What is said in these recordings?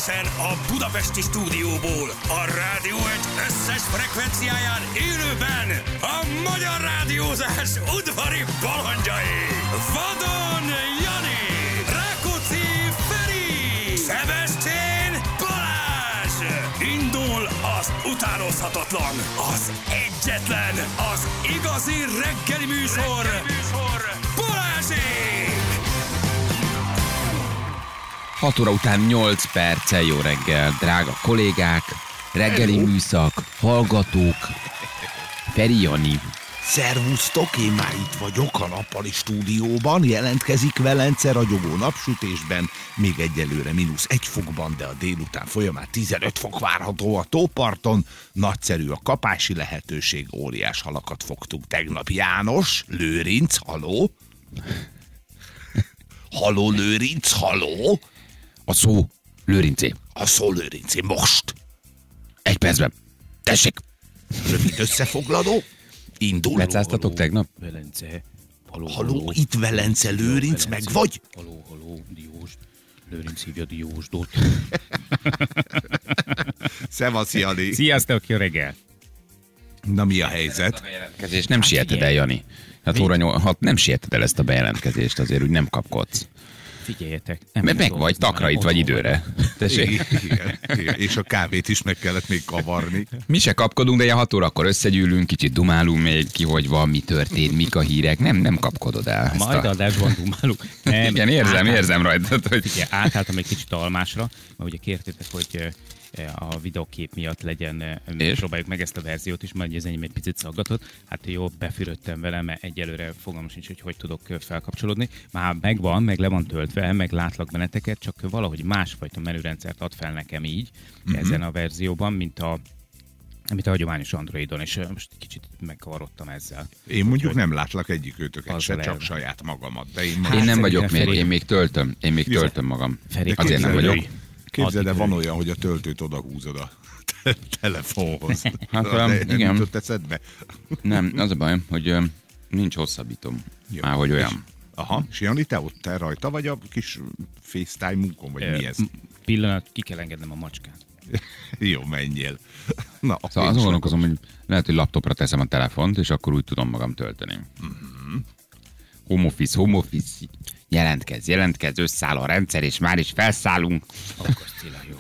Élőben a budapesti stúdióból, a rádió egy összes frekvenciáján élőben a magyar rádiózás udvari balandjai. Vadon Jani, Rákóczi Feri, Szebestén Balázs. Indul az utánozhatatlan, az egyetlen, az igazi reggeli műsor, Balázsék! 6 óra után 8 perccel jó reggel, drága kollégák, reggeli műszak, hallgatók, Feri Jani. Szervusztok, én már itt vagyok a nappali stúdióban, jelentkezik Velence ragyogó napsütésben, még egyelőre -1 fokban, de a délután folyamán 15 fok várható a tóparton, nagyszerű a kapási lehetőség, óriás halakat fogtuk tegnap. János, Lőrinc, haló? Haló, Lőrinc, haló? A szó Lőrincé. A szó Lőrincé, most. 1 percben. Tessék! Rövid összefoglaló. Indul. Lecáztatok tegnap? Velence. Haló, itt Velence, Lőrinc, meg vagy? Haló, Diós. Lőrinc hívja Diósdot. Szevasz, Jani. Sziasztok, jó reggel. Na, mi a helyzet? Bejelentkezést nem sieted el, Jani. 6 óra 6, nem sieted el ezt a bejelentkezést, azért úgy nem kapkodsz. Figyeljetek. Meg vagy, takrait vagy időre. Tessék. Igen. És a kávét is meg kellett még kavarni. Mi se kapkodunk, de ilyen 6 órakor összegyűlünk, kicsit dumálunk még ki, hogy van, mi történt, mik a hírek. Nem kapkodod el. Majd adásban dumálunk. Igen, érzem rajtad, hogy... Figyelj, átálltam egy kicsit almásra, mert ugye kértétek, hogy a videókép miatt legyen, próbáljuk meg ezt a verziót is, majd az enyém egy picit szaggatott. Hát jó, befürödtem vele, mert egyelőre fogalmam sincs, hogy tudok felkapcsolódni. Már megvan, meg le van töltve, meg látlak benneteket, csak valahogy másfajta menürendszert ad fel nekem így, ezen a verzióban, mint a hagyományos Androidon, és most kicsit megkavarodtam ezzel. Én mondjuk nem látlak egyikőtöket se, Azzal csak saját magamat. De én nem vagyok még, Feri. én még töltöm magam. Feri, Azért nem vagyok. Képzeld, de van olyan, hogy a töltőt odahúzod a telefonhoz. Hát, igen. Nem jutott eszedbe? Nem, az a baj, hogy nincs hosszabbítom. Már hogy olyan. Aha, és Jani, te rajta vagy a kis FaceTime munkon, vagy mi ez? Pillanat, ki kell engednem a macskát. Jó, menjél. Na, Szóval azon gondolkozom, hogy lehet, hogy laptopra teszem a telefont, és akkor úgy tudom magam tölteni. Home office. Jelentkezz, összeáll a rendszer, és már is felszállunk. Akkor Cilla, jó.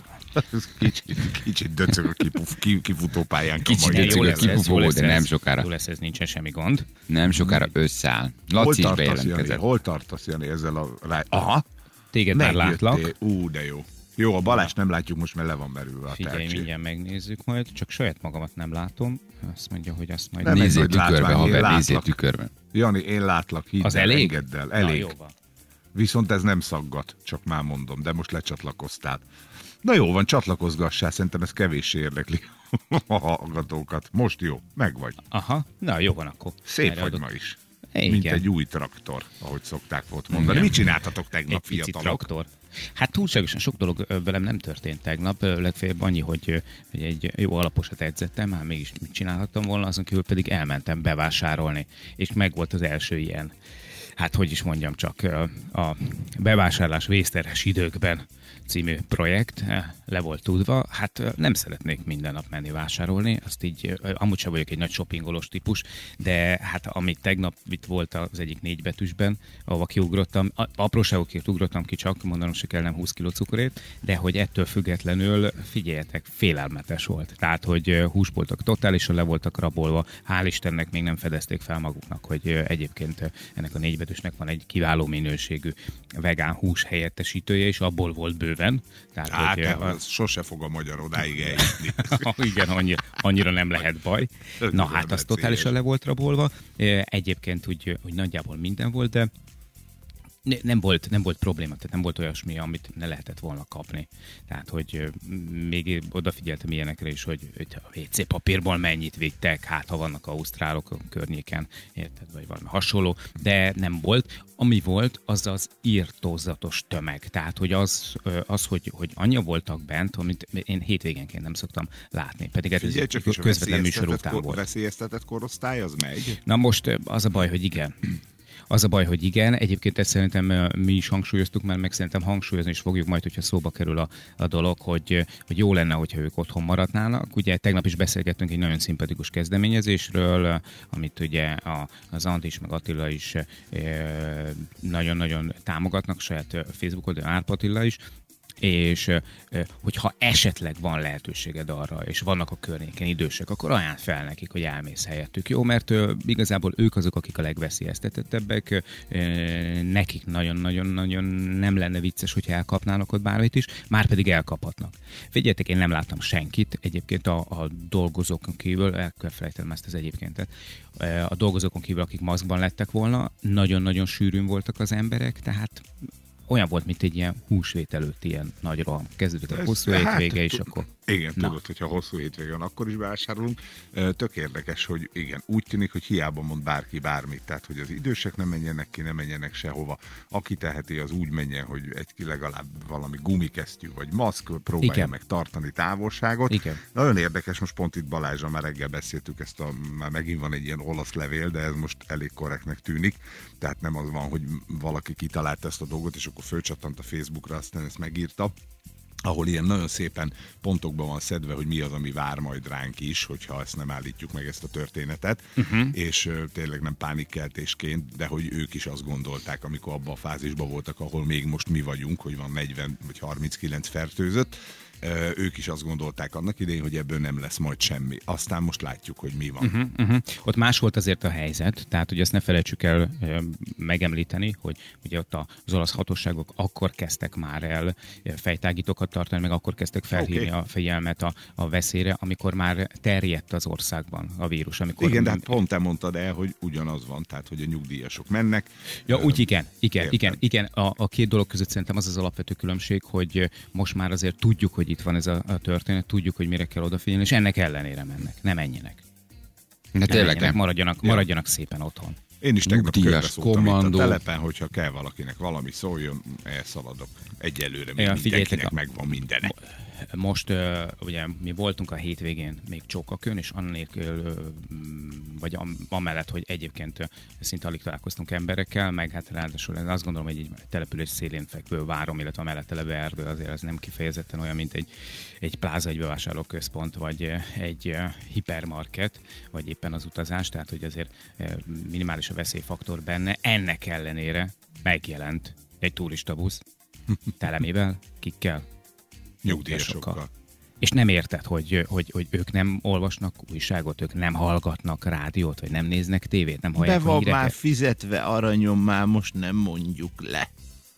Kicsit döcög a kifutópályán. Kicsit döcög a kipufogó, de nem sokára. Jó lesz, ez nincsen semmi gond. Nem sokára összeáll. Laci is bejelentkezett. Hol tartasz, Jani, ezzel a... Aha, Téged már látlak. De jó. Jó, a Balázs nem látjuk most, mert le van merülve a Figyelj, tehetség. mindjárt megnézzük majd, csak saját magamat nem látom. Azt mondja, hogy azt majd... Nem, Nézzél egy nagy tükörbe, látvány, én haver, látlak. nézzél tükörbe. Jani, én látlak, hidd Az el, elég? engedd el. Na, Elég. jó van. Viszont ez nem szaggat, csak már mondom, de most lecsatlakoztál. Na jó van, csatlakozgassál, szerintem ez kevéssé érdekli a hallgatókat. Most jó, megvagy. Aha, na jó van akkor. Szép Erre vagy adott. ma is. Igen. Mint egy új traktor, ahogy szokták volt mondani. Mit csináltatok tegnap, Egy pici fiatalok? traktor. Hát túlságosan sok dolog velem nem történt tegnap, legfeljebb annyi, hogy egy jó alaposat edzettem, már mégis mit csinálhattam volna, azon kívül pedig elmentem bevásárolni, és megvolt az első ilyen, hát hogy is mondjam csak, a bevásárlás vészterhes időkben című projekt le volt tudva. Hát nem szeretnék minden nap menni vásárolni, azt így, amúgy sem vagyok egy nagy shoppingolós típus, de hát amit tegnap itt volt az egyik 4 betűsben, ahova kiugrottam, apróságokért ugrottam ki, csak mondanom se kell, nem 20 kg cukorét, de hogy ettől függetlenül, figyeljetek, félelmetes volt. Tehát, hogy húsboltok totálisan le voltak rabolva, hál' Istennek még nem fedezték fel maguknak, hogy egyébként ennek a 4 betűsnek van egy kiváló minőségű vegán hús helyettesítője, és abból volt bőven. Tehát, Hát, hogy, sose fog a magyar odáig eljutni. igen, annyira nem lehet baj. Na hát, az totálisan le volt rabolva. Egyébként úgy nagyjából minden volt, de nem volt probléma, tehát nem volt olyasmi, amit ne lehetett volna kapni. Tehát, hogy még odafigyeltem ilyenekre is, hogy a WC papírból mennyit vittek, hát ha vannak ausztrálok a környéken, érted, vagy valami hasonló, de nem volt. Ami volt, az az írtózatos tömeg. Tehát, hogy hogy annyi voltak bent, amit én hétvégenként nem szoktam látni. Pedig ez Figyelj, csak is a közvetlen műsor után volt. veszélyeztetett korosztály, az megy? Na most az a baj, hogy igen. Az a baj, hogy igen, egyébként ezt szerintem mi is hangsúlyoztuk már, meg szerintem hangsúlyozni is fogjuk majd, hogyha szóba kerül a dolog, hogy jó lenne, hogyha ők otthon maradnának. Ugye tegnap is beszélgettünk egy nagyon szimpatikus kezdeményezésről, amit ugye az Andi is, meg Attila is nagyon-nagyon támogatnak, saját Facebook oldalon, Árpa Attila is, és hogyha esetleg van lehetőséged arra, és vannak a környéken idősek, akkor ajánl fel nekik, hogy elmész helyettük. Jó, mert igazából ők azok, akik a legveszélyeztetettebbek, nekik nagyon-nagyon nem lenne vicces, hogyha elkapnának ott bármit is, már pedig elkaphatnak. Figyeljetek, én nem láttam senkit, egyébként a dolgozókon kívül, el kell felejtenem ezt az egyébkéntet, a dolgozókon kívül, akik maszkban lettek volna, nagyon-nagyon sűrűn voltak az emberek, tehát olyan volt, mint egy ilyen húsvét előtt ilyen nagy roham. Kezdődik a hosszú hétvége, és akkor... Igen, tudod, hogyha hosszú hétvége van, akkor is vásárolunk. Tök érdekes, hogy igen, úgy tűnik, hogy hiába mond bárki bármit. Tehát, hogy az idősek nem menjenek ki, nem menjenek sehova. Aki teheti, az úgy menjen, hogy legalább valami gumikesztyű vagy maszk, próbálja igen. meg tartani távolságot. Igen. Nagyon érdekes, most pont itt Balázsra már reggel beszéltük ezt már megint van egy ilyen olasz levél, de ez most elég korrektnek tűnik. Tehát nem az van, hogy valaki kitalálta ezt a dolgot, és akkor fölcsattant a Facebookra, aztán ezt megírta, ahol ilyen nagyon szépen pontokban van szedve, hogy mi az, ami vár majd ránk is, hogyha ezt nem állítjuk meg ezt a történetet, és tényleg nem pánikkeltésként, de hogy ők is azt gondolták, amikor abban a fázisban voltak, ahol még most mi vagyunk, hogy van 40 vagy 39 fertőzött, ők is azt gondolták annak idején, hogy ebből nem lesz majd semmi. Aztán most látjuk, hogy mi van. Ott más volt azért a helyzet, tehát hogy ezt ne felejtsük el megemlíteni, hogy ugye ott az olasz hatóságok akkor kezdtek már el fejtágítókat tartani, meg akkor kezdtek felhívni a figyelmet a veszélyre, amikor már terjedt az országban a vírus. Amikor igen, de hát pont te mondtad el, hogy ugyanaz van, tehát hogy a nyugdíjasok mennek. Ja, úgy igen. A két dolog között szerintem az az alapvető különbség, hogy most már azért tudjuk, hogy itt van ez a történet, tudjuk, hogy mire kell odafigyelni, és ennek ellenére mennek. Ne menjenek. De tényleg nem. Maradjanak szépen otthon. Én is tegnap körbeszóltam itt a telepen, hogyha kell valakinek valami szóljon, elszaladok. Egyelőre még mindenkinek megvan mindene. Most ugye mi voltunk a hétvégén még Csókakön, és annélkül, vagy amellett, hogy egyébként szinte alig találkoztunk emberekkel, meg hát ráadásul azt gondolom, hogy egy település szélén fekvő várom, illetve a mellette levő erdő, azért az nem kifejezetten olyan, mint egy pláza, egy bevásárlóközpont, vagy egy hipermarket, vagy éppen az utazás, tehát hogy azért minimális a veszélyfaktor benne. Ennek ellenére megjelent egy turistabusz telemével, kikkel? Nyugdíjasokkal. És nem érted, hogy ők nem olvasnak újságot, ők nem hallgatnak rádiót, vagy nem néznek tévét, nem hallják be van már fizetve, aranyom, már most nem mondjuk le.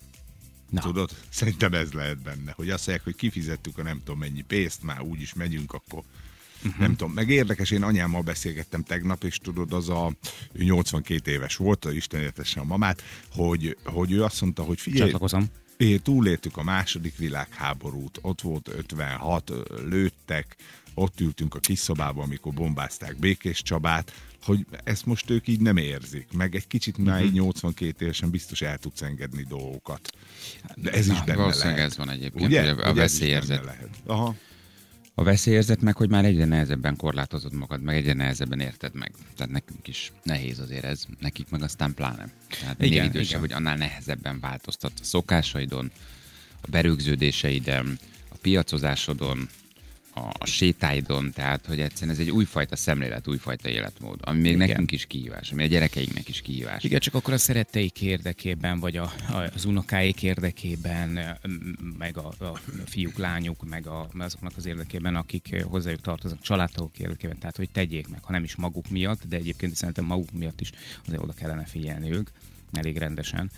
Na. Tudod, szerintem ez lehet benne, hogy azt mondják, hogy kifizettük a nem tudom mennyi pénzt, már úgyis megyünk, akkor nem tudom. Meg érdekes, én anyámmal beszélgettem tegnap, és tudod, ő 82 éves volt, Isten értesse a mamát, hogy ő azt mondta, hogy figyelj, csatlakozom. Túléltük a második világháborút, ott volt 56, lőttek, ott ültünk a kis szobában, amikor bombázták Békés Csabát, hogy ezt most ők így nem érzik, meg egy kicsit már így 82 évesen biztos el tudsz engedni dolgokat. De ez is benne lehet. Ez van egyébként, ugye? A veszélyérzet. Aha. A veszélyérzet meg, hogy már egyre nehezebben korlátozod magad, meg egyre nehezebben érted meg. Tehát nekünk is nehéz azért ez, nekik meg aztán pláne. Tehát minél idősebb, hogy annál nehezebben változtatsz a szokásaidon, a berögződéseiden, a piacozásodon, a sétáidon, tehát hogy egyszerűen ez egy újfajta szemlélet, újfajta életmód, ami még nekünk is kihívás, ami a gyerekeinknek is kihívás. Igen, csak akkor a szeretteik érdekében, vagy az unokáik érdekében, meg a fiúk, lányuk, meg azoknak az érdekében, akik hozzájuk tartoznak, családtagok érdekében, tehát hogy tegyék meg, ha nem is maguk miatt, de egyébként szerintem maguk miatt is azért oda kellene figyelni ők, elég rendesen,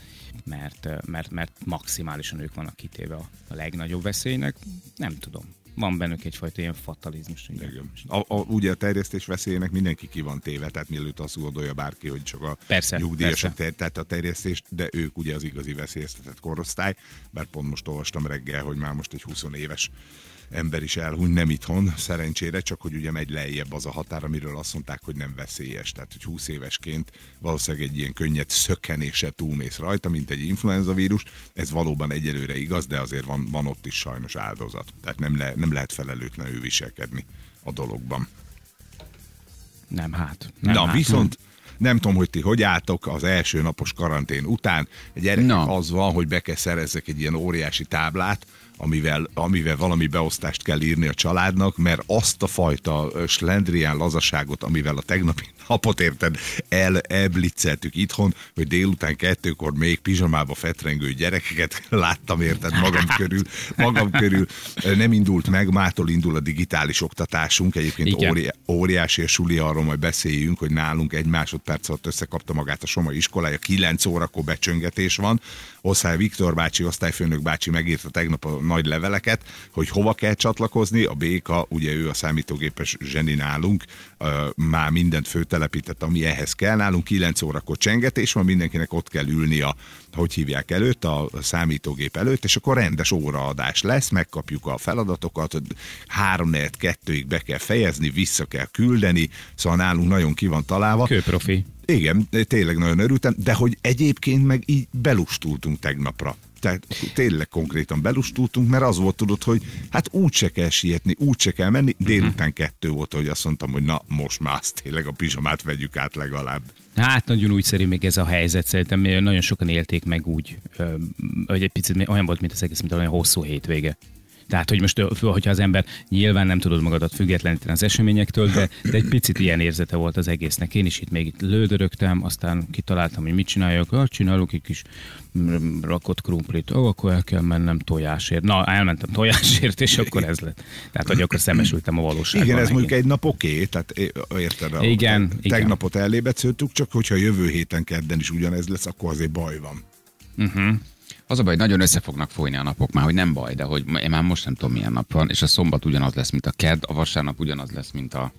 mert maximálisan ők vannak kitéve a legnagyobb veszélynek, nem tudom. Van bennük egyfajta ilyen fatalizmus. Ugye a terjesztés veszélyének mindenki ki van téve, tehát mielőtt azt gondolja bárki, hogy csak a nyugdíjasok tehát a terjesztést, de ők ugye az igazi veszélyeztetett korosztály, bár pont most olvastam reggel, hogy már most egy 20 éves ember is elhuny, nem itthon, szerencsére, csak hogy ugye megy lejjebb az a határ, amiről azt mondták, hogy nem veszélyes. Tehát, hogy 20 évesként valószínűleg egy ilyen könnyed szökkenéssel túlmész rajta, mint egy influenza vírus. Ez valóban egyelőre igaz, de azért van ott is sajnos áldozat. Tehát nem lehet felelőtlenül viselkedni a dologban. Nem. Viszont Nem tudom, hogy ti hogy álltok az első napos karantén után. Egy gyereknek az van, hogy be kell szerezzek egy ilyen óriási táblát, amivel valami beosztást kell írni a családnak, mert azt a fajta slendrián lazaságot, amivel a tegnapi napot érted, elblitzeltük itthon, hogy délután 2-kor még pizsamába fetrengő gyerekeket láttam, érted, magam körül. Nem indult meg, mától indul a digitális oktatásunk, egyébként óriási a suli, arról majd beszéljünk, hogy nálunk 1 másodperc alatt összekapta magát a Somai iskolája, 9 órakor becsöngetés van. Osztály Viktor bácsi, osztályfőnök bácsi megírta tegnap a nagy leveleket, hogy hova kell csatlakozni. A Béka, ugye ő a számítógépes zseni nálunk, már mindent főtelepített, ami ehhez kell. Nálunk 9 órakor csengetés van, mindenkinek ott kell ülni hogy hívják előtt, a számítógép előtt, és akkor rendes óraadás lesz, megkapjuk a feladatokat, 3-4-2-ig be kell fejezni, vissza kell küldeni, szóval nálunk nagyon ki van találva. Kőprofi. Igen, tényleg nagyon örültem, de hogy egyébként meg így belustultunk tegnapra. Tehát tényleg konkrétan belustultunk, mert az volt, tudod, hogy hát úgyse kell sietni, úgyse kell menni. Délután 2 volt, hogy azt mondtam, hogy na, most már azt tényleg a pizsamát vegyük át legalább. Hát nagyon újszerű még ez a helyzet, szerintem nagyon sokan élték meg úgy, hogy egy picit olyan volt, mint az egész, mint olyan hosszú hétvége. Tehát, hogy most, hogyha az ember nyilván nem tudod magadat függetleníteni az eseményektől, de egy picit ilyen érzete volt az egésznek. Én is itt lődörögtem, aztán kitaláltam, hogy mit csináljak. Csinálok egy kis rakott krumplit. Akkor el kell mennem tojásért. Na, elmentem tojásért, és akkor ez lett. Tehát, hogy akkor szembesültem a valóságban. Igen, ez mondjuk egy nap oké, tehát érted? Igen. Tegnapot ellébetszőttük, csak hogyha jövő héten kedden is ugyanez lesz, akkor azért baj van. Az a baj, hogy nagyon össze fognak folyni a napok, már hogy nem baj, de hogy én már most nem tudom, milyen nap van, és a szombat ugyanaz lesz, mint a kedd, a vasárnap ugyanaz lesz, mint a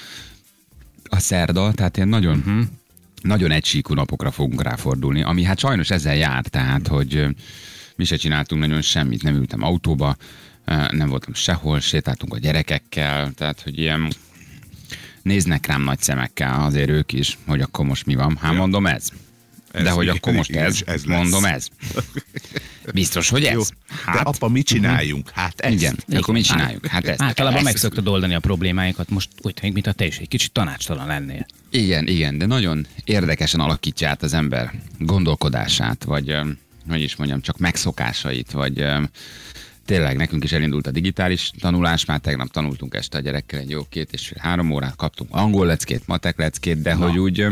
szerda, tehát ilyen nagyon egysíkú napokra fogunk ráfordulni, ami hát sajnos ezzel jár, tehát, hogy mi se csináltunk nagyon semmit, nem ültem autóba, nem voltam sehol, sétáltunk a gyerekekkel, tehát, hogy ilyen néznek rám nagy szemekkel azért ők is, hogy akkor most mi van. Hát mondom ez. De hogy akkor most ez mondom ez. Biztos, hogy ez? Jó, hát, de apa, mit csináljunk? Hát ez. Igen, akkor mit csináljunk? Hát ez. Általában meg szoktad oldani a problémáinkat, most úgy tűnik, mint a te is egy kicsit tanácstalan lennél. Igen, de nagyon érdekesen alakítja át az ember gondolkodását, vagy hogy is mondjam, csak megszokásait, vagy tényleg nekünk is elindult a digitális tanulás, már tegnap tanultunk este a gyerekkel egy jó 2,5-3 órát, kaptunk angol leckét, matek leckét, de hogy úgy...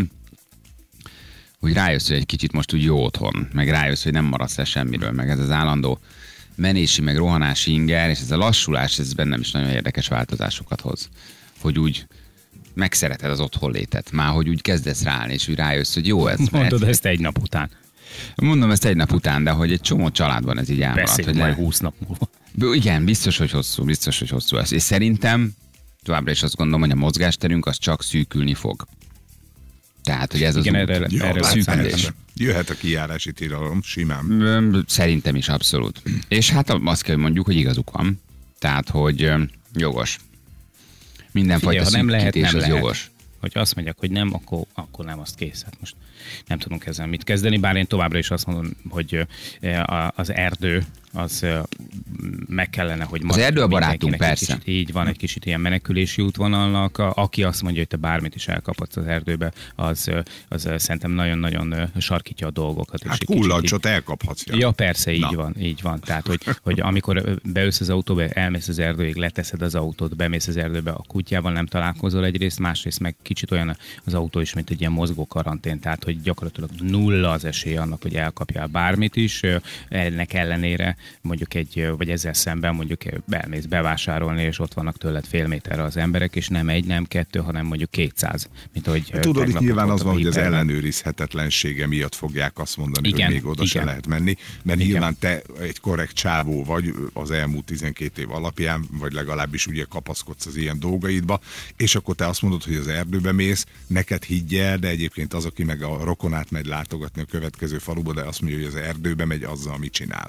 hogy rájössz, hogy egy kicsit most úgy jó otthon, meg rájössz, hogy nem maradsz el semmiről, meg ez az állandó menési, meg rohanási inger, és ez a lassulás, ez bennem is nagyon érdekes változásokat hoz. Hogy úgy megszereted az otthonlétet, már hogy úgy kezdesz ráállni, és úgy rájössz, hogy jó ez. Mondod ezt egy nap után. Mondom ezt egy nap után, de hogy egy csomó családban ez így elmaradt. Beszélünk majd 20 nap múlva. Igen, biztos, hogy hosszú ez. És szerintem továbbra is azt gondolom, hogy a mozgásterünk az csak szűkülni fog. Tehát, hogy ez igen, az erre szűkülés. Jöhet a kijárási tilalom, simán. Szerintem is abszolút. És hát azt kell, hogy mondjuk, hogy igazuk van. Tehát, hogy jogos. Mindenfajta szűkítés az jogos. Hogyha azt mondják, hogy nem, akkor nem, azt kész. Hát most nem tudunk ezzel mit kezdeni, bár én továbbra is azt mondom, hogy az erdő az meg kellene, hogy... Az erdő a barátunk, persze. Így van, egy kicsit ilyen menekülési útvonalnak. Aki azt mondja, hogy te bármit is elkaphatsz az erdőbe, az szerintem nagyon-nagyon sarkítja a dolgokat. Hát kullancsot elkaphatsz. Ja, persze, így van. Tehát, hogy amikor beülsz az autóba, elmész az erdőig, leteszed az autót, bemész az erdőbe, a kutyával nem találkozol egyrészt, másrészt meg kicsit olyan az autó is, mint egy ilyen mozgó karantén, tehát, hogy gyakorlatilag nulla az esély annak, hogy elkapjál bármit is, ennek ellenére mondjuk vagy ezzel szemben mondjuk elmész bevásárolni, és ott vannak tőled fél méterre az emberek, és nem egy, nem 2, hanem mondjuk 200. Mint ahogy tudod, itt nyilván az van, hogy az ellenőrizhetetlensége miatt fogják azt mondani, igen, hogy még oda se lehet menni, mert igen. Nyilván te egy korrekt csávó vagy az elmúlt 12 év alapján, vagy legalábbis ugye kapaszkodsz az ilyen dolgaidba, és akkor te azt mondod, hogy az erdőbe mész, neked higgyel, de egyébként az, aki meg a rokonát megy látogatni a következő faluba, de azt mondja, hogy az erdőbe megy azzal, amit csinál.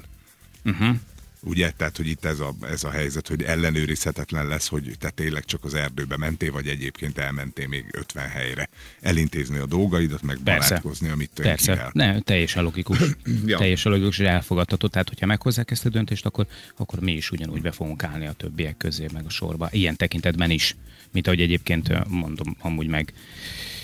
Ugye? Tehát, hogy itt ez a helyzet, hogy ellenőrizhetetlen lesz, hogy te tényleg csak az erdőbe mentél, vagy egyébként elmentél még 50 helyre elintézni a dolgaidat, meg barátkozni, amit persze. Ne, teljesen logikus. Ja. Teljesen logikus, és elfogadható. Tehát, hogyha meghozzák ezt a döntést, akkor mi is ugyanúgy be fogunk állni a többiek közé, meg a sorba. Ilyen tekintetben is, mint ahogy egyébként mondom, amúgy meg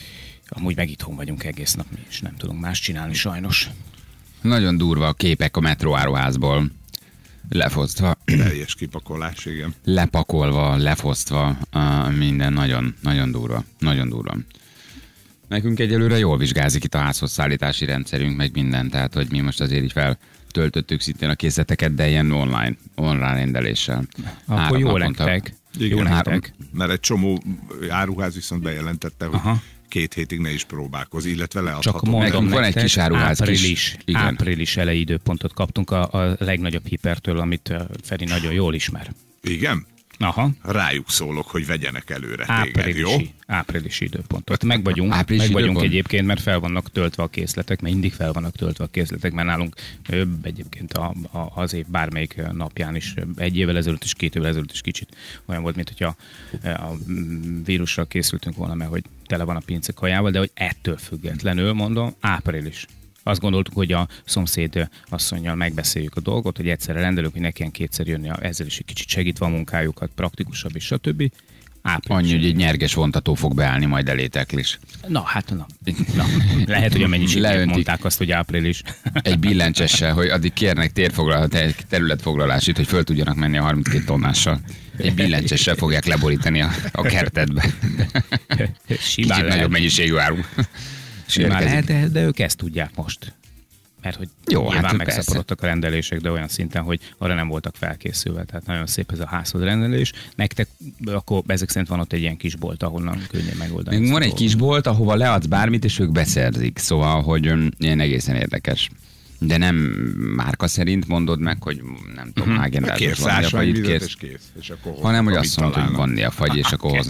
Amúgy meg itthon vagyunk egész nap, mi is nem tudunk más csinálni sajnos. Nagyon durva a képek a metróáruházból. Lefosztva. Teljes kipakolás, igen. Lepakolva, lefosztva, minden nagyon, nagyon durva. Nagyon durva. Nekünk egyelőre jól vizsgázik itt a házhoz szállítási rendszerünk, meg minden, tehát hogy mi most azért így feltöltöttük szintén a készleteket, de ilyen online rendeléssel. Akkor jó nektek. Igen, mert egy csomó áruház viszont bejelentette, hogy 2 hétig ne is próbálkoz, illetve leadható. Csak mondom van egy kis áruház április elejé időpontot kaptunk a legnagyobb hipertől, amit Feri nagyon jól ismer. Igen? Aha. Rájuk szólok, hogy vegyenek előre téged, jó? Áprilisi időpontot. Meg vagyunk egyébként, mert fel vannak töltve a készletek, mert mindig fel vannak töltve a készletek, mert nálunk egyébként az év bármelyik napján is, 1 évvel ezelőtt és 2 évvel ezelőtt is kicsit olyan volt, mint hogyha a vírussal készültünk volna, mert hogy tele van a pince kajával, de hogy ettől függetlenül mondom, április. Azt gondoltuk, hogy a szomszéd asszonnyal megbeszéljük a dolgot, hogy egyszerre rendelünk, hogy ne kelljen 2-szer jönni, ezzel is egy kicsit segítve a munkájukat, praktikusabb és stb. Annyi, hogy egy nyerges vontató fog beállni majd elétek is. Na. Lehet, hogy a mennyiséget mondták azt, hogy április. Egy billencsessel, hogy addig kérnek területfoglalásit, hogy föl tudjanak menni a 32 tonnással. Egy billencsessel fogják leborítani a kertedbe. Kicsit nagyobb mennyiségű áru. Simán lehet, de ők ezt tudják most. Mert hogy jó, nyilván megszaporodtak a rendelések, de olyan szinten, hogy arra nem voltak felkészülve. Tehát nagyon szép ez a házhoz rendelés. Nektek akkor ezek szerint van ott egy ilyen kisbolt, ahonnan könnyen megoldani. Van egy kisbolt, ahova leadsz bármit, és ők beszerzik. Szóval, hogy ilyen egészen érdekes. De nem márka szerint mondod meg, hogy nem tudom, Häagen-Dazs vaniljafagyit kész, hanem hogy azt mondod, hogy vaniljafagy, és akkor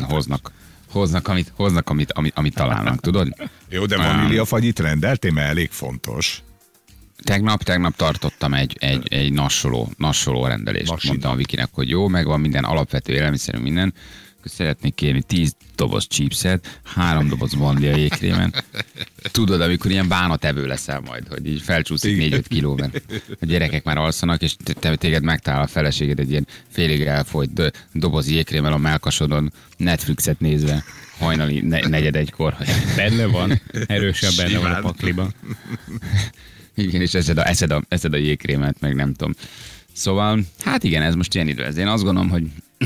hoznak, amit találnak, tudod? Jó, de vaníliafagyit rendeltél, mert elég fontos. Tegnap tartottam egy nassoló rendelést. Mondtam a Vikinek, hogy jó, megvan minden alapvető élelmiszerünk, minden. Szeretnék kérni 10 doboz chipset, 3 doboz vanília jégkrémen. Tudod, amikor ilyen bánatevő leszel majd, hogy így felcsúszik 4-5 kiló, mert a gyerekek már alszanak, és téged megtalál a feleséged egy ilyen félig elfolyt doboz jégkrémmel a mellkasodon, Netflixet nézve, hajnali 4-1-kor. Benne van, erősen benne van a pakliban. Igen, és eszed a jégkrémet, meg nem tudom. Szóval, hát igen, ez most ilyen idő. Én azt gondolom, hogy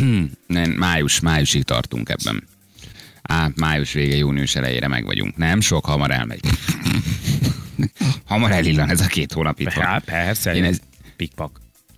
májusig tartunk ebben. Május vége, június elejére meg vagyunk. Nem sok, hamar elmegy. Hamar elillan ez a 2 hónap itt van. Persze, pikpak.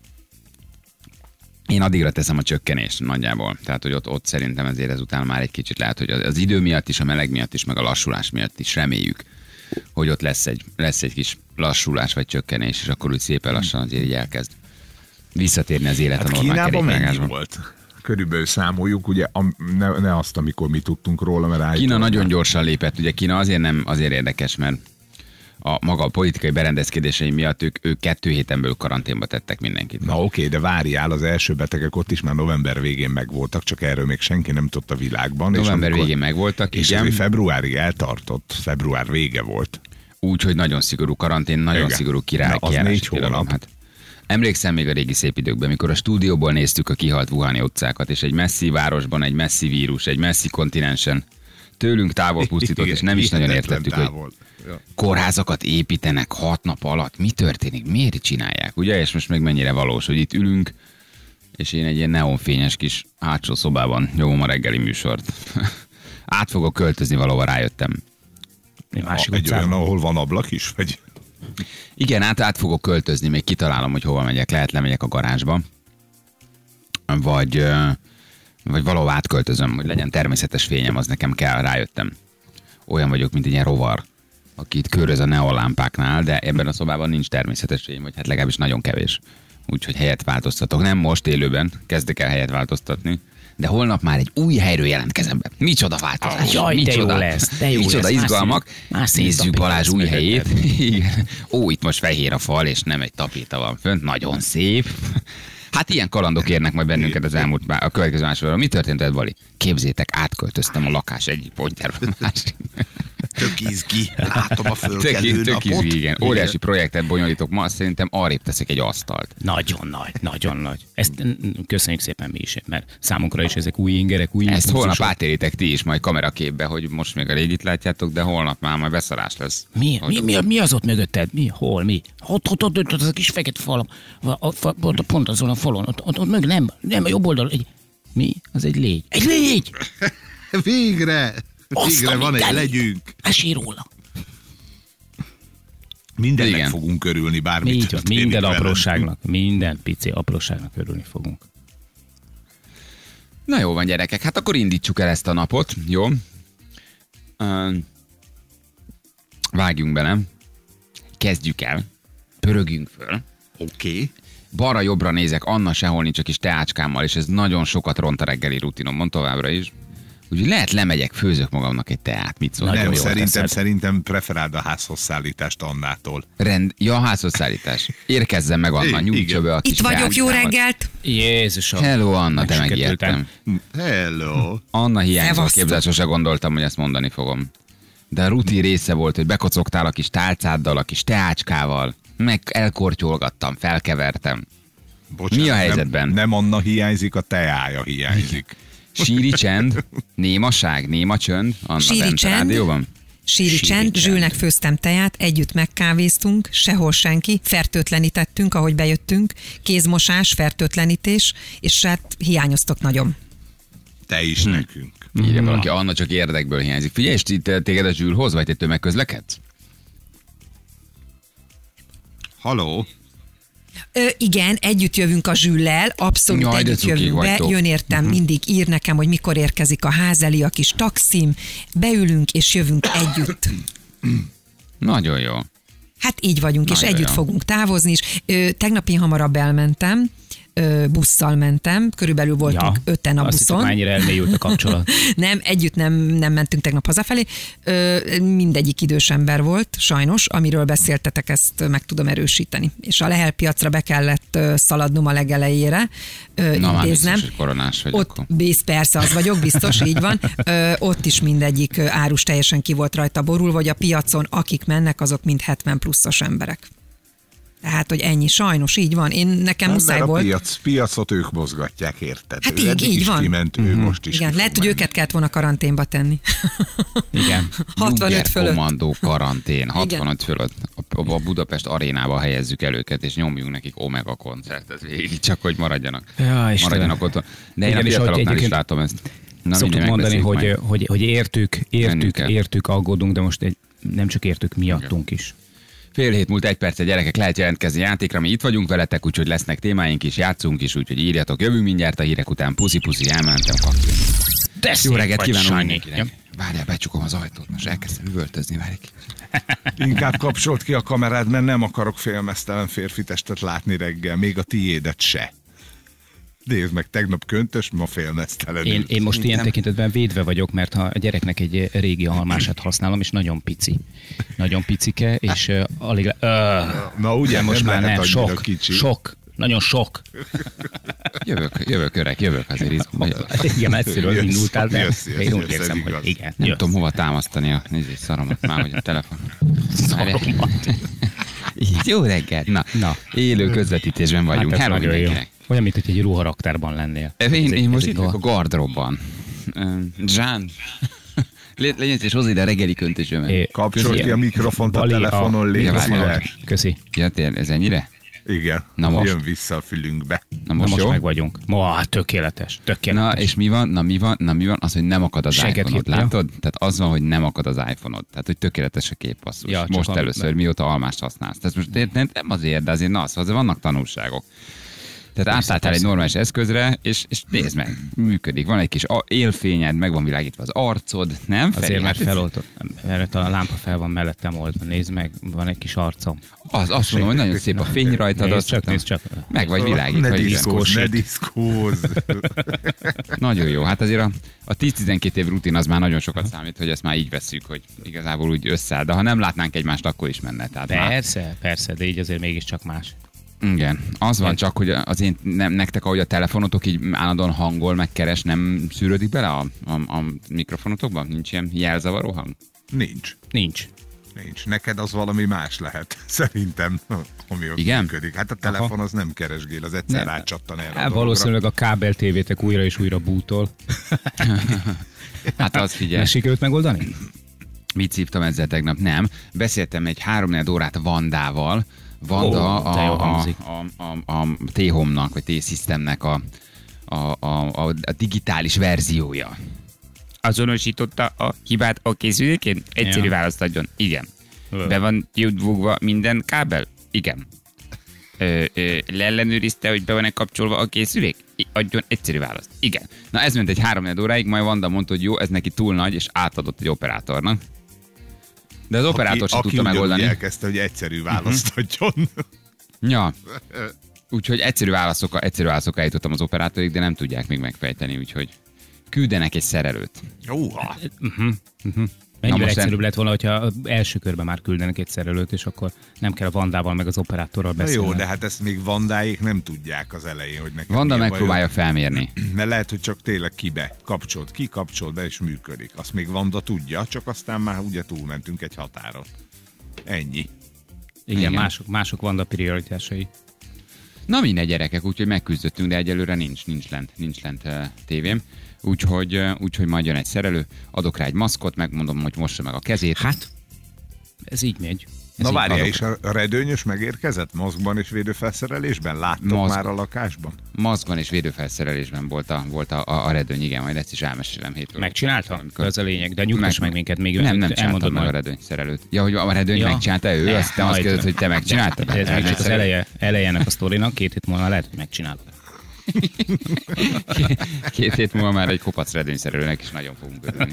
Én addigra teszem a csökkenést nagyjából. Tehát, hogy ott szerintem ezért ezután már egy kicsit lehet, hogy az idő miatt is, a meleg miatt is, meg a lassulás miatt is reméljük, hogy ott lesz egy kis lassulás vagy csökkenés, és akkor úgy szépen lassan azért így elkezd visszatérni az élet a normál kerékvágásban. Volt? Körülbelül számoljuk, ugye ne azt, amikor mi tudtunk róla, mert Kína nagyon gyorsan lépett, ugye Kína azért érdekes, mert maga a politikai berendezkedései miatt ők 2 héten belül karanténba tettek mindenkit. Na oké, de várjál, az első betegek ott is már november végén megvoltak, csak erről még senki nem tudott a világban. November végén megvoltak, és igen. És februárig eltartott, február vége volt. Úgyhogy nagyon szigorú karantén, nagyon igen. Szigorú kijárási tilalom. Hát. Emlékszem még a régi szép időkben, mikor a stúdióból néztük a kihalt wuhani utcákat, és egy messzi városban, egy messzi vírus, egy messzi kontinensen tőlünk távol pusztított, és nem is nagyon értettük, hogy kórházakat építenek 6 nap alatt. Mi történik? Miért csinálják? Ugye? És most meg mennyire valós, hogy itt ülünk, és én egy ilyen neonfényes kis hátsó szobában nyomom a reggeli műsort. Át fogok költözni, valahol rájöttem. Egy olyan, ahol van ablak is? Vagy? Igen, át fogok költözni, még kitalálom, hogy hova megyek. Lehet lemegyek a garázsba, vagy valahol átköltözöm, hogy legyen természetes fényem, az nekem kell, rájöttem. Olyan vagyok, mint egy ilyen rovar, aki itt köröz a neonlámpáknál, de ebben a szobában nincs természetes fény, vagy hát legalábbis nagyon kevés. Úgyhogy helyet változtatok. Nem most élőben, kezdek el helyet változtatni, de holnap már egy új helyről jelentkezem be. Micsoda változás. Jaj, micsoda, jó lesz. Micsoda izgalmak. Nézzük Balázs új helyét. Ó, itt most fehér a fal, és nem egy tapéta van fönt. Nagyon szép. Hát ilyen kalandok érnek majd bennünket a következő másodban. Mi történt veled, Bali? Képzétek, átköltöztem a lakás egyik pontjáról másik. Tök izgi. Látom a fölkelő Tök napot. izgi, igen. Óriási projektet bonyolítok ma, szerintem arrébb teszek egy asztalt. Nagyon nagy, nagyon nagy. Ezt köszönjük szépen mi is, mert számunkra is ezek új ingerek, új Ezt holnap impulzusok. átéritek ti is majd kameraképbe, hogy most még a régit látjátok, de holnap már majd beszarás lesz. Mi az ott mögötted? Mi? Hol? Mi? Ott az a kis fekete fal. Pont azon a falon. Ott mögött nem a jobb oldal. Mi? Az egy légy. Egy légy! Végre van egy legyünk. Esélj róla. Mindennek Igen. fogunk örülni, bármit Így van, történik minden velünk. apróságnak, minden pici apróságnak örülni fogunk. Na jó van, gyerekek, hát akkor indítsuk el ezt a napot, jó? Vágjunk bele. Kezdjük el. Pörögjünk föl. Oké. Balra-jobbra nézek, Anna sehol nincs a kis teácskámmal, és ez nagyon sokat ront a reggeli rutinomon továbbra is. Úgyhogy lehet lemegyek, főzök magamnak egy teát, mit szól? Nem, jól teszed. szerintem preferáld a házhoz szállítást Annától. Ja, házhoz szállítás. Érkezzen meg, Anna, nyújtsa be a kis Itt vagyok, jó teácskámat. reggelt! Jézusom. Hello, Anna, te Megsüketeltem. megijedtem. Hello. Anna hiányzó, Szevasztok. képzel, sose gondoltam, hogy ezt mondani fogom. De a rutin része volt, hogy bekocogtál a kis tálcáddal, a kis teácskával, meg elkortyolgattam, felkevertem. Bocsánat, Mi a helyzetben? Nem Anna hiányzik, a teája hiányzik. Síri csend, némaság, néma csönd, Anna Síri bent a csend. rádióban? Síri csend, Zsülnek főztem teját, együtt megkávéztunk, sehol senki, fertőtlenítettünk, ahogy bejöttünk, kézmosás, fertőtlenítés, és hát hiányoztok nagyon. Te is nekünk. Írja valaki, Anna csak érdekből hiányzik. Figyelj, és téged a Zsül hoz, vagy te tömegközlekedsz? Haló? Igen, együtt jövünk a Zsüllel, abszolút Jaj, de együtt cukik jövünk be, vagytok. jön értem, mindig ír nekem, hogy mikor érkezik a házeli, a kis taxim, beülünk és jövünk együtt. Nagyon jó. Hát így vagyunk, és Nagyon együtt jó. fogunk távozni is. Tegnap én hamarabb elmentem, busszal mentem, körülbelül voltunk 5-en a Azt hittem, buszon. mennyire elmélyült a kapcsolat. Nem, együtt nem mentünk tegnap hazafelé. Mindegyik idős ember volt, sajnos, amiről beszéltetek, ezt meg tudom erősíteni. És a Lehel piacra be kellett szaladnom a legelejére, Na már intéznem. biztos, hogy koronás vagy Ott, akkor. persze, az vagyok, biztos, így van. Ott is mindegyik árus teljesen ki volt rajta borulva, vagy a piacon, akik mennek, azok mind 70 pluszos emberek. Tehát, hogy ennyi, sajnos így van. Nekem muszáj Mert a volt. piacot ők mozgatják, érted? Hát Ő így- eddig így is van. kiment, ő most is Igen, ki lehet, fog hogy menni. őket kellett volna karanténba tenni. Igen. 65 Junger fölött. kommandó karantén, 65 fölött. A Budapest arénába helyezzük el őket, és nyomjunk nekik Omega koncertet végig, csak hogy maradjanak. Ja, Istenem. Maradjanak otthon. De én Igen, a és ahogy fiataloknál is egyébként látom ezt. Na, Szoktuk mindegy, mondani, megbeszéljük majd. hogy Mennünk kell. értük, aggódunk, de most nem csak értük, miattunk is. Fél hét múlt 1 perce, gyerekek, lehet jelentkezni játékra, mi itt vagyunk veletek, úgyhogy lesznek témáink is, játszunk is, úgyhogy írjatok, jövünk mindjárt a hírek után, puszi, elmentem, kapcsolni. De Jó szép reggelt vagy, kívánok Sanyi. mindenkinek. Várjál, becsukom az ajtót, most elkezdtem üvöltözni, várj. Inkább kapcsolt ki a kamerád, mert nem akarok félmeztelen férfi testet látni reggel, még a tiédet se. Nézd meg, tegnap köntös, ma félmeztelenül. Én most ilyen tekintetben védve vagyok, mert ha a gyereknek egy régi almását használom, és nagyon pici. Nagyon picike, és alig... Na ugye, de most nem már lehet nem, annyira sok, kicsi. sok, nagyon sok. Jövök öreg, jövök, azért izgulom. Igen, messziről Jössz, indultál, de jössz, én úgy ez érzem, igaz. hogy igen. Nem jössz. tudom hova támasztani a szaromat már, hogy a telefon. Így, jó reggelt. Na, élő közvetítésben vagyunk. Hát ez Hello nagyon jó. mindenkinek. Olyan, mint hogy egy ruharaktárban lennél. Én most Ez itt vagyok a gardróbban. Zsán, legyen és hozz ide a reggeli köntösömet. Kapcsolt ki a mikrofont a Bali, telefonon, légy Ja, szíves. Köszi. Ja, tényleg, ez ennyire? Igen, Na most. jön vissza a fülünkbe. Na Most, most jó? meg vagyunk. Ma tökéletes. Na, és mi van? Na mi van? Az, hogy nem akad az Seget iPhone-od, hívja. látod? Tehát az van, hogy nem akad az iPhone-od. Tehát, hogy tökéletes a képpasszus. Ja, csak most amit először, meg- mióta almást használsz. Tehát most nem azért, de azért azért vannak tanulságok. Tehát átálltál egy normális eszközre, és nézd meg, működik. Van egy kis élfényed, meg van világítva az arcod, nem? Feri? Azért, mert Hát feloltott. Mert a lámpa fel van mellettem oldva. Nézd meg, van egy kis arcom. azt mondom, hogy nagyon szép a fény rajtad. Nézd csak. Meg vagy világít. Ne vagy diszkózz, ne diszkósít. diszkózz. Nagyon jó. Hát azért a 10-12 év rutin az már nagyon sokat számít, hogy ezt már így vesszük, hogy igazából úgy összeáll. De ha nem látnánk egymást, akkor is menne. Tehát már, Persze, de így azért mégiscsak más. igen. Az van csak, hogy az én, nektek, ahogy a telefonotok így állandóan hangol, megkeres, nem szűrődik bele a mikrofonotokban? Nincs ilyen jelzavaró hang? Nincs. Neked az valami más lehet, szerintem, ami ott működik. Hát a telefon az nem keresgél, az egyszer rácsattan erre a dologra. Valószínűleg a kábel tévétek újra és újra bútol. Hát az figyelj. Ne sikerült megoldani? Mit szívtam ezzel tegnap? Nem. Beszéltem egy 3-4 órát Vandával. Vanda a T-Home-nak, vagy T-Systemnek a digitális verziója. Azonosította a hibát a készülékén? Egyszerű választ adjon. Igen. Be van jutva minden kábel? Igen. Leellenőrizte, hogy be van-e kapcsolva a készülék? Adjon egyszerű választ. Igen. Na ez ment egy 3-4 óráig, majd Vanda mondta, hogy jó, ez neki túl nagy, és átadott egy operátornak. De az operátor sem tudta megoldani. Aki elkezdte, hogy egyszerű választ adjon. Ja. Úgyhogy egyszerű válaszokkal állítottam az operátorig, de nem tudják még megfejteni, úgyhogy küldenek egy szerelőt. Mennyire egyszerűbb lett volna, hogyha első körben már küldenek egy szerelőt, és akkor nem kell a Vandával meg az operátorral beszélni. Jó, de hát ezt még Vandáik nem tudják az elején, hogy nekem Vanda megpróbálja felmérni. Mert lehet, hogy csak tényleg kapcsolt be, és működik. Azt még Vanda tudja, csak aztán már ugye túlmentünk egy határon. Ennyi. Igen. Mások Vanda prioritásai. Na mindegy, gyerekek, úgyhogy megküzdöttünk, de egyelőre nincs lent tévém. Úgyhogy majd jön egy szerelő, adok rá egy maszkot, megmondom, hogy mossa meg a kezét. Hát, ez így megy. Na várjál, és a redőnyös megérkezett maszkban és védőfelszerelésben? Láttok már a lakásban? Maszkban és védőfelszerelésben volt a redőny, igen, majd ezt is elmesélem hétről. Megcsinálta? Ez a lényeg, de nyugtass meg minket még. Nem csináltam meg a redőny szerelőt. Ja, hogy a redőny megcsinálta ő, azt te azt kérdezed, hogy te megcsináltad? Ez még csak az eleje ennek a sztorinak, 2 hét múlva lehet, hogy megcsinálod. 2 hét múlva már egy kopac redőnyszerelőnek is nagyon fogunk örülni.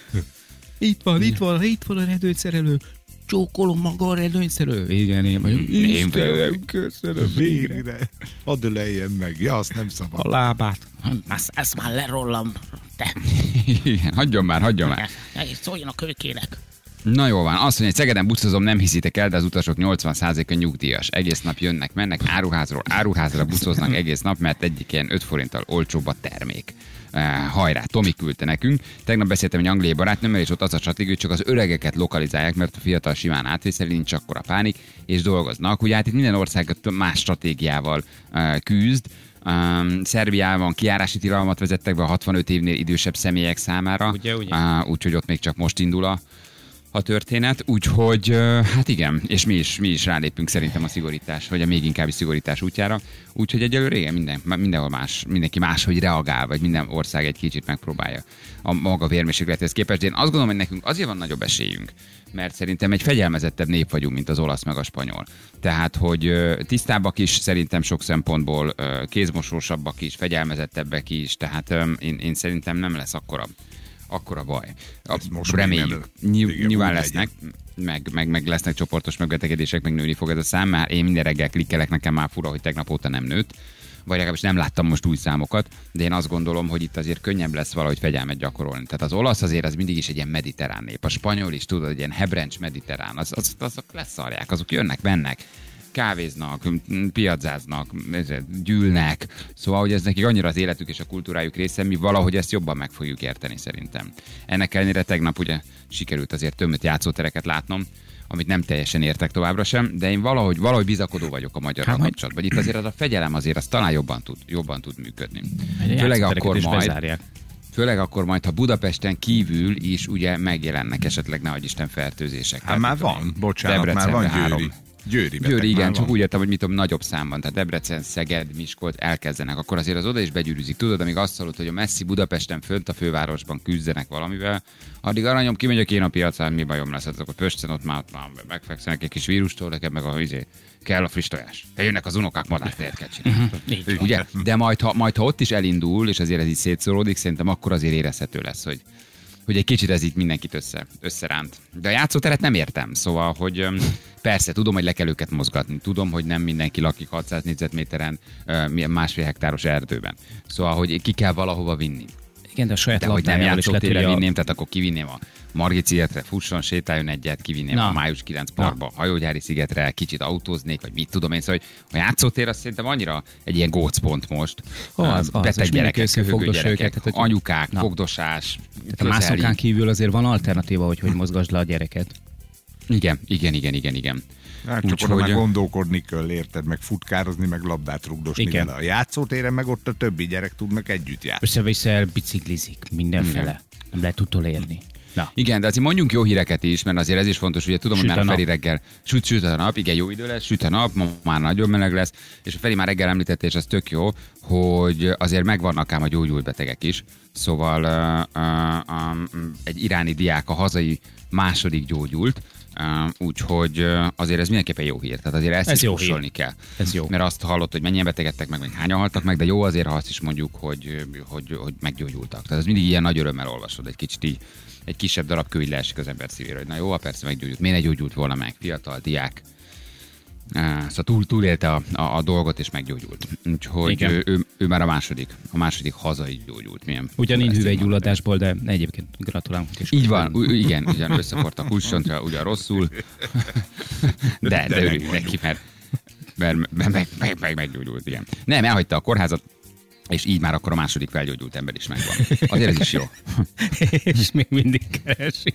Itt van a redőnyszerelő. Csókolom maga a redőnyszerelő. Igen, én vagyok. Istenem, köszönöm, végre. Hadd öleljen meg. Ja, azt nem szabad. A lábát. Ezt már lerollam, te. Igen, hagyjon már. Szóljon a kölykének. Na jó van, azt mondja, hogy Szegeden buszozom, nem hiszitek el, de az utasok 80%-a nyugdíjas. Egész nap jönnek, mennek, áruházra buszoznak egész nap, mert egyik ilyen 5 forinttal olcsóbb a termék. Hajrá, Tomi küldte nekünk. Tegnap beszéltem egy angliai barátnőmmel, és ott az a stratégia, hogy csak az öregeket lokalizálják, mert a fiatal simán átvészeli, nincs akkora pánik, és dolgoznak. Ugye hát itt minden ország más stratégiával küzd. Szerbiában kijárási tilalmat vezettek be a 65 évnél idősebb személyek számára. Ugye. Úgyhogy ott még csak most indul a történet, úgyhogy hát igen, és mi is rálépünk szerintem a szigorítás, vagy a még inkább szigorítás útjára, úgyhogy egyelőre igen, mindenhol más, mindenki máshogy reagál, vagy minden ország egy kicsit megpróbálja a maga vérmérséklethez képest, de én azt gondolom, hogy nekünk azért van nagyobb esélyünk, mert szerintem egy fegyelmezettebb nép vagyunk, mint az olasz meg a spanyol. Tehát, hogy tisztábbak is szerintem sok szempontból, kézmosósabbak is, fegyelmezettebbek is, tehát én szerintem nem lesz akkora baj. Reméljük. Nyilván lesznek, meg lesznek csoportos megbetegedések, meg nőni fog ez a szám, már én minden reggel klikkelek, nekem már fura, hogy tegnap óta nem nőtt, vagy legalábbis nem láttam most új számokat, de én azt gondolom, hogy itt azért könnyebb lesz valahogy fegyelmet gyakorolni. Tehát az olasz azért az mindig is egy ilyen mediterrán nép, a spanyol is tudod, egy ilyen hebrencs mediterrán, azok leszarják, azok jönnek, mennek, kávéznak, piazzáznak, gyűlnek, szóval, hogy ez nekik annyira az életük és a kultúrájuk része, mi valahogy ezt jobban meg fogjuk érteni szerintem. Ennek ellenére tegnap ugye sikerült azért többet játszótereket látnom, amit nem teljesen értek továbbra sem, de én valahogy bizakodó vagyok a magyarral kapcsolatban. Itt azért az a fegyelem azért az talán jobban tud működni. Főleg akkor majd, ha Budapesten kívül is ugye megjelennek esetleg nehogy Isten fertőzések. Hát már van, bocsánat, már van Győri, igen, csak úgy értem, hogy mit tudom, nagyobb számban, tehát Debrecen, Szeged, Miskolc elkezdenek, akkor azért az oda is begyűrűzik. Tudod, amíg azt hallod, hogy a messzi Budapesten fönt a fővárosban küzdenek valamivel, addig aranyom, kimegyek én a piacán, mi bajom lesz, akkor Pösten ott már megfekszenek egy kis vírustól, nekem meg kell a friss tojás. Jönnek az unokák, madártejet kell csinálni. Ugye? De majd ha ott is elindul, és azért ez így szétszóródik, szerintem akkor azért érezhető lesz, hogy egy kicsit ez itt mindenkit összeránt. De a játszóteret nem értem, szóval, hogy persze, tudom, hogy le kell őket mozgatni, tudom, hogy nem mindenki lakik 600 négyzetméteren, másfél hektáros erdőben. Szóval, hogy ki kell valahova vinni. Igen, de a saját hogy nem játszótérre vinném, tehát akkor kivinném Margit szigetre fusson, sétáljon egyet, kivinném a május 9 parkba, hajógyári szigetre, kicsit autóznék, vagy mit tudom én, szóval, hogy a játszótér azt szerintem annyira egy ilyen gócpont most. Beteg gyerekek, köhögő gyerekek, anyukák, fogdosás. A mászokán kívül azért van alternatíva, hogy mozgasd le a gyereket. Igen. Hát csak oda meg gondolkodni kell, érted, meg futkározni, meg labdát rugdosni vele. A játszótéren meg ott a többi gyerek tudnak együtt játszani. Össze-vissza elbiciklizik mindenfele. Nem lehet utolérni. Na. Igen, de azért mondjunk jó híreket is, mert azért ez is fontos, ugye tudom, hogy már a Feri reggel süt a nap, igen, jó idő lesz, süt a nap, már nagyon meleg lesz, és a Feri már reggel említette, és az tök jó, hogy azért megvannak ám a gyógyult betegek is. Szóval egy iráni diák a hazai második gyógyult, úgyhogy azért ez mindenképpen jó hír. Tehát azért ezt is jósolni kell. Ez jó. Mert azt hallott, hogy mennyien betegedtek meg hányan haltak meg, de jó azért, ha azt is mondjuk, hogy meggyógyultak. Tehát ez mindig ilyen nagy örömmel olvasod, egy kicsit így, egy kisebb darab kő így leesik az ember szívére, hogy na jó, persze meggyógyult. Miért ne gyógyult volna meg? Fiatal, diák. Szóval túlélte a dolgot és meggyógyult. Úgyhogy ő már a második hazai gyógyult. Ugyanígy hüvelygyulladásból, de egyébként gratulálunk. Így van, igen, összefort a kulcsontra, ugyan rosszul, de örülünk neki, mert meggyógyult, igen. Nem, elhagyta a kórházat, és így már akkor a második felgyógyult ember is megvan. Azért ez is jó. És még mindig keresik.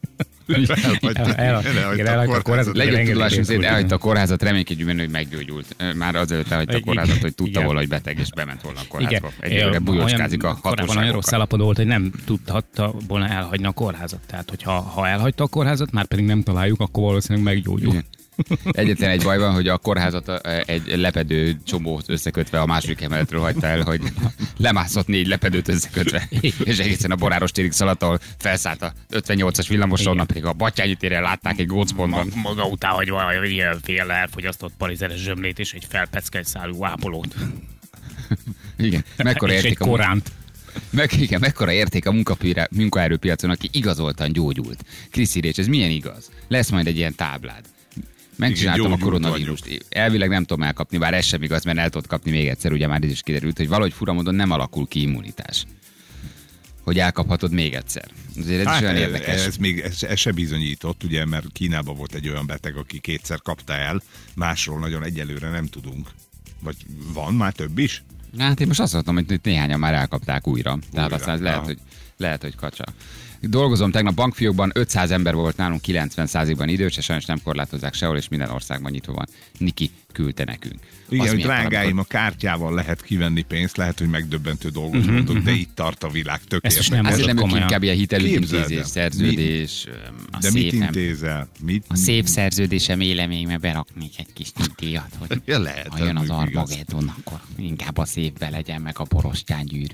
Elhagyta a kórházat. Legjobb tudásunk szerint elhagyta a kórházat, reménykedjünk benne, hogy meggyógyult. Már azelőtt elhagyta a kórházat, hogy tudta volna, hogy beteg, és bement volna a kórházba. Egyébként bujócskázik a hatóságokkal. Korábban olyan rossz állapotban volt, hogy nem tudhatta volna elhagyni a kórházat. Tehát, hogyha elhagyta a kórházat, már pedig nem találjuk, akkor valószínűleg meggyógyul. Igen. Egyetlen egy baj van, hogy a kórházat egy lepedő csomót összekötve a második emeletről hagyta el, hogy lemászott 4 lepedőt összekötve, és egészen a Boráros térig szaladt, ahol felszállt a 58-as villamoson, onnan pedig a Batthyány téren látták egy gócpontban. Maga után, hogy valami fél elfogyasztott palizeres zsömlét és egy felpeckelt szálú ápolót. Igen, mekkora és egy koránt. Mekkora érték a munkaerőpiacon, aki igazoltan gyógyult. Kriszi Récs, ez milyen igaz? Lesz majd egy ilyen táblád. Megcsináltam a koronavírust. Elvileg nem tudom elkapni, bár ez sem igaz, mert el tudod kapni még egyszer, ugye már ez is kiderült, hogy valahogy furamódon nem alakul ki immunitás. Hogy elkaphatod még egyszer. Azért ez is olyan érdekes. Ez se bizonyított, ugye, mert Kínában volt egy olyan beteg, aki 2-szer kapta el, másról nagyon egyelőre nem tudunk. Vagy van már több is? Hát én most azt mondtam, hogy néhányan már elkapták újra. Tehát aztán lehet, hogy kacsa. Dolgozom tegnap bankfiókban, 500 ember volt nálunk, 90%-ban idős, és sajnos nem korlátozzák sehol, és minden országban nyitva van. Niki küldte nekünk. Igen, hogy drágáim, a kártyával lehet kivenni pénzt, lehet, hogy megdöbbentő dolgot mondok, de itt tart a világ tökéletes. Azért nem inkább ilyen hitelügyintézés, szerződés. De mit intézel? A szép szerződésem éle még, mert beraknék egy kis nyugdíjat, hogy ha jön az Armageddon, akkor inkább a szépbe legyen meg a borostyángyűrű.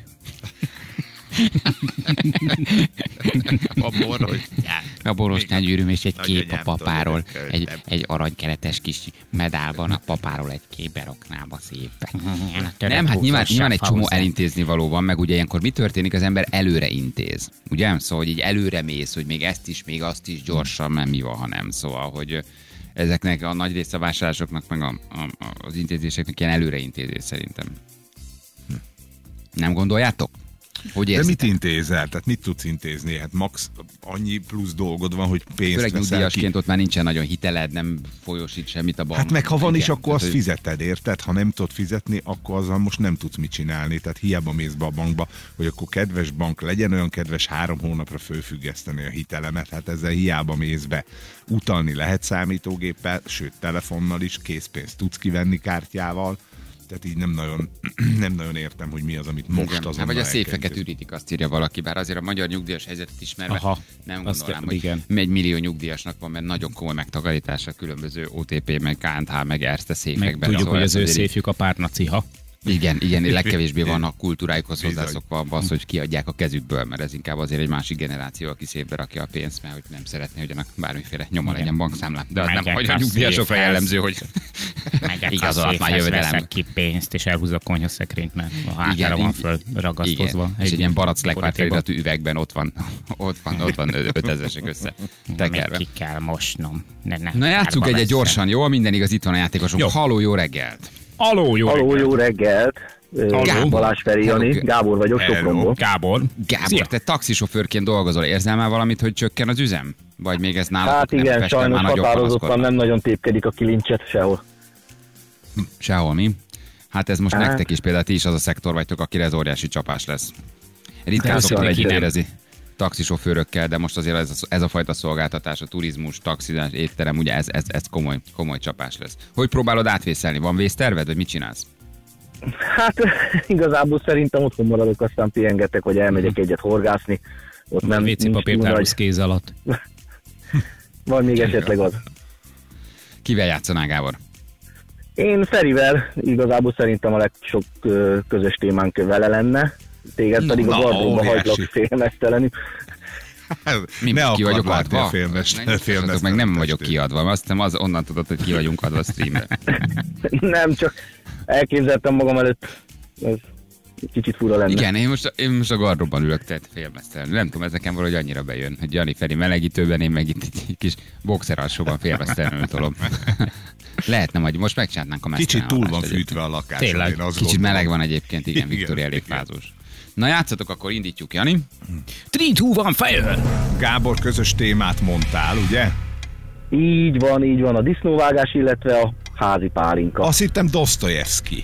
A borostyángyűrűm és egy kép a papáról, egy aranykeretes kis medálban a papáról egy kép beraknába szépen. Nem, hát nyilván egy csomó elintézni való van, meg ugye ilyenkor mi történik, az ember előre intéz. Ugye? Szóval, hogy így előre mész, hogy még ezt is, még azt is gyorsan, mert mi van, ha nem. Szóval, hogy ezeknek a nagy része a vásárlásoknak, meg az intézéseknek ilyen előreintézés szerintem. Nem gondoljátok? De mit intézel? Tehát mit tudsz intézni? Hát max annyi plusz dolgod van, hogy pénzt veszel ki. Nyugdíjasként ott már nincsen nagyon hiteled, nem folyósít semmit a bank. Hát meg ha van is, akkor azt fizeted, érted? Ha nem tudod fizetni, akkor azzal most nem tudsz mit csinálni. Tehát hiába mész be a bankba, hogy akkor kedves bank, legyen olyan kedves 3 hónapra fölfüggeszteni a hitelemet. Hát ezzel hiába mész be. Utalni lehet számítógéppel, sőt telefonnal is, készpénzt tudsz kivenni kártyával. Tehát így nem nagyon értem, hogy mi az, amit most azonnal vagy a széfeket ürítik, azt írja valaki, bár azért a magyar nyugdíjas helyzetet ismerve nem gondolom, hogy igen. 1 millió nyugdíjasnak van, mert nagyon komoly megtakarítása különböző OTP, meg KNH, meg Erste széfekben. Meg tudjuk, hogy az ő széfjük a párnaciha. Igen, legkevésbé van a kultúráikhoz hozzászokva az, hogy kiadják a kezükből, mert ez inkább azért egy másik generáció, aki széfbe rakja a pénzt, mert hogy nem szeretné, hogy annak bármiféle nyoma legyen bankszámlán. De az nem, hogy a nyugdíjasokra jellemző, hogy igazolat már jövedelem. Ki pénzt, és elhúz a konyhaszekrényt, mert a hátára van föl ragasztozva. És egy ilyen Baraclek feliratú üvegben ott van 5000-esek össze tekerve. Ki kell mosnom. Na játsszuk egyet gyorsan, jó? Minden igaz, itt van a játékosunk. Halló, jó reggelt! Aló, jó reggelt. Balázs Feri Jani, Gábor vagyok, Sopronból. Gábor, te taxisofőrként dolgozol, érzel már valamit, hogy csökken az üzem? Vagy még ez nálad? Hát igen, sajnos határozottan nem nagyon tépkedik a kilincset sehol. Sehol, mi? Hát ez most nektek is, például ti is az a szektor vagytok, akire ez óriási csapás lesz. Ritkán szoktam kinérezni taxisofőrökkel, de most azért ez a fajta szolgáltatás, a turizmus, taxizás, étterem, ugye ez komoly csapás lesz. Hogy próbálod átvészelni? Van vészterved, vagy mit csinálsz? Hát igazából szerintem otthon maradok, aztán pihengetek, vagy elmegyek egyet horgászni. Ott nem WC papírtárolsz kéz alatt. Van még esetleg az. Kivel játszanál, Gábor? Én Ferivel, igazából szerintem a legsok közös témánk vele lenne. Téged pedig a gardróba hagylak félmeztelenül. Ne ki vagyok adva? Félmeztelenül. Meg nem vagyok kiadva, azt hiszem onnan tudod, hogy ki vagyunk adva a streamre. Nem, csak elképzeltem magam előtt. Ez kicsit fura lenne. Igen, én most a gardróban ülök, tehát félmeztelenül. Nem tudom, ez nekem valahogy annyira bejön, hogy Jani Feri melegítőben, én meg itt egy kis boxeralsóban félmeztelenül tolom. Lehetne majd, most megcsinálnánk a kicsit túl van fűtve a lakás. Tényleg, kicsit meleg van egyébként, igen, Viktória elég fázós. Na játszatok, akkor indítjuk, Jani. 3, 2, 1, fire! Gábor, közös témát mondtál, ugye? Így van, a disznóvágás, illetve a házi pálinka. Azt hittem Dostoyevsky.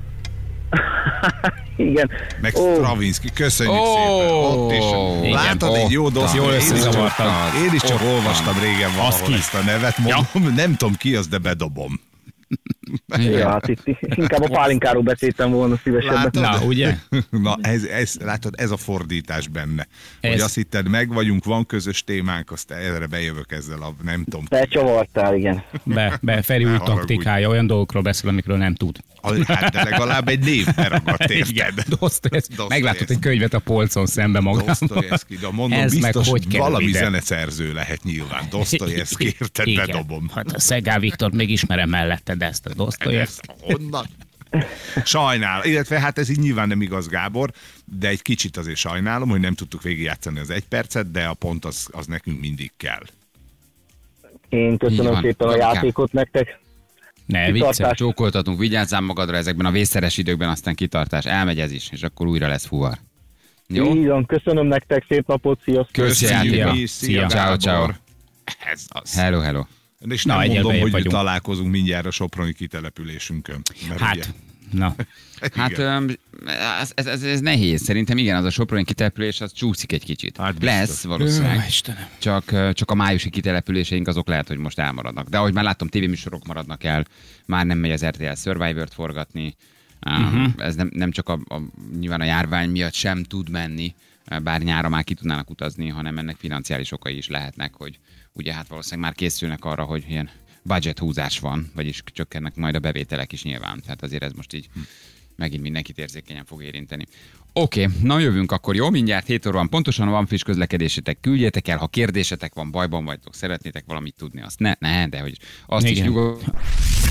Igen. Meg Stravinsky, köszönjük szépen. Ott is. Látod, egy jó összezavartam. Én is csak olvastam régen valahol ezt a nevet, mondom, nem tudom ki az, de bedobom. Ja, hát itt inkább a pálinkáról beszéltem volna szívesebben. Látod? Na, ugye? Na, látod, ez a fordítás benne. Hogy azt hitted, meg vagyunk, van közös témánk, azt erre bejövök ezzel a nem tudom. Te csavartál, igen. Feri új taktikája, olyan dolgokról beszél, amikről nem tud. Hát de legalább egy név beragadt, érted? Meglátod egy könyvet a polcon szembe magam. Dostoyevsky, de mondom, ez biztos meg hogy valami ide? zeneszerző lehet nyilván. Dostoyevsky, érted, Igen. bedobom. Hát a Szegál Viktor még ismerem melletted ezt a Dostoyevsky. Honnan? Sajnál, illetve hát ez így nyilván nem igaz, Gábor, de egy kicsit azért sajnálom, hogy nem tudtuk végigjátszani az 1 percet, de a pont az nekünk mindig kell. Én köszönöm szépen a játékot nektek. Ne, vicces. Csókoltatunk, vigyázzál magadra ezekben a vészszeres időkben, aztán kitartás. Elmegy ez is, és akkor újra lesz fuvar. Jó? Így van, köszönöm nektek, szép napot, sziasztok! Köszönjük. Szia, Ciao, ciao. Ez az. Hello. És nem mondom, egyel hogy vagyunk. találkozunk mindjárt a soproni kitelepülésünkön. Mert ugye, Hát, na. Hát ez nehéz. Szerintem igen, az a soproni kitelepülés az csúszik egy kicsit. Hát biztos. Lesz valószínűleg. Istenem. Csak a májusi kitelepüléseink azok lehet, hogy most elmaradnak. De ahogy már láttam, tévéműsorok maradnak el, már nem megy az RTL Survivor-t forgatni. Ez nem csak nyilván a járvány miatt sem tud menni, bár nyára már ki tudnának utazni, hanem ennek financiális okai is lehetnek, hogy ugye hát valószínűleg már készülnek arra, hogy ilyen budget húzás van, vagyis csökkennek majd a bevételek is nyilván. Tehát azért ez most így megint mindenkit érzékenyen fog érinteni. Oké, na jövünk akkor, jó? Mindjárt 7 óra van. Pontosan, ha van friss közlekedésetek, küldjetek el, ha kérdésetek van, bajban vagytok, szeretnétek valamit tudni, azt ne, de hogy azt igen. is nyugodtan.